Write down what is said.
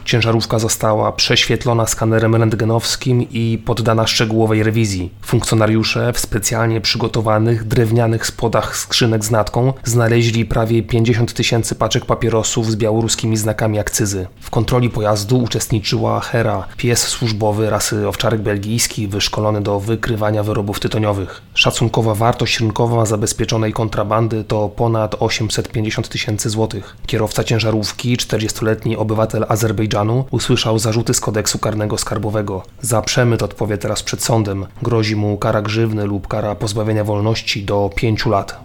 Ciężarówka została prześwietlona skanerem rentgenowskim i poddana szczegółowej rewizji. Funkcjonariusze w specjalnie przygotowanych drewnianych spodach skrzynek z natką znaleźli prawie 50 000 paczek papierosów z białoruskimi znakami akcyzy. W kontroli pojazdu uczestniczyła Hera, pies służbowy rasy owczarek belgijski wyszkolony do wykrywania wyrobów tytoniowych. Szacunkowa wartość rynkowa zabezpieczonej kontrabandy to ponad 850 000 złotych. Kierowca ciężarówki, 40-letni obywatel Azerbejdżanu, usłyszał zarzuty z kodeksu karnego skarbowego. Za przemyt odpowie teraz przed sądem. Grozi mu kara grzywny lub kara pozbawienia wolności do 5 lat.